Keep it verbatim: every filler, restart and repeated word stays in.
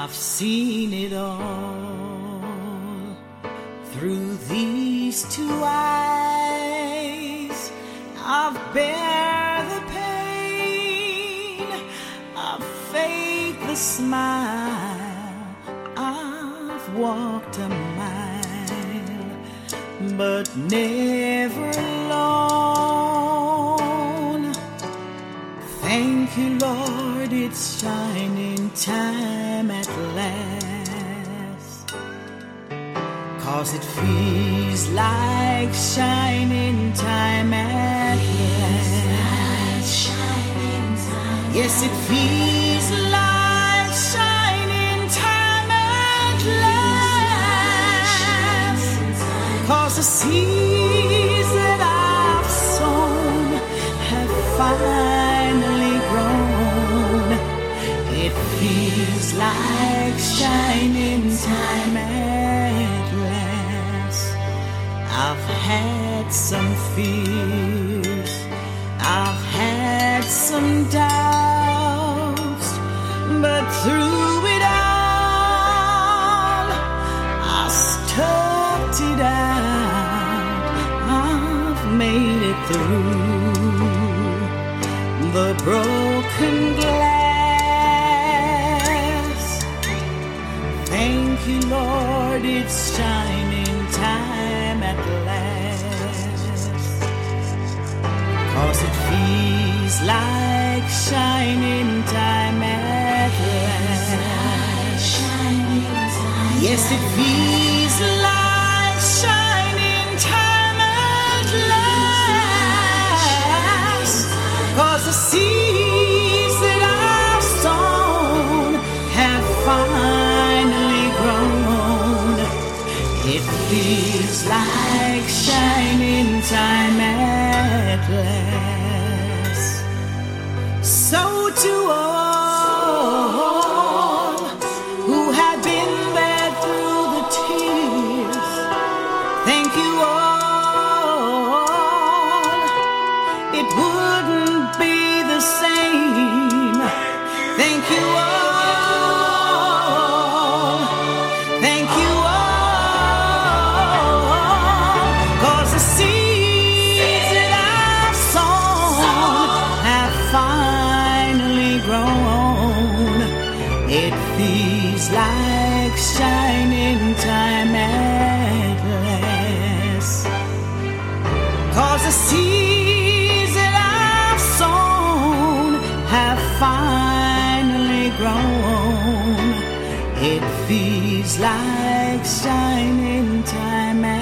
I've seen it all through these two eyes. I've bear the pain, I've faced the smile, I've walked a mile, but never alone. Thank you, Lord, it's shining time at last, 'cause it feels like shining time at last. Yes, it feels like shining time at last, 'cause the seeds that I've sown have finally grown. It feels like shining time at last. I've had some fears, I've had some doubts, but through it all, I stuck it out. I've made it through the broken glass. Thank you, Lord, it's shining time at last, 'cause it feels like shining time at last. Yes, it feels like shining time at last, 'cause the seeds that I've sown have finally grown. It feels like shining time at last. So to all who have been there through the tears, thank you all. It wouldn't be the same. Thank you all. Thank you all. 'Cause the seeds that I've sown have finally grown. It feels like shining time at last, 'cause the seeds that I've sown have finally grown. It feels like shining time at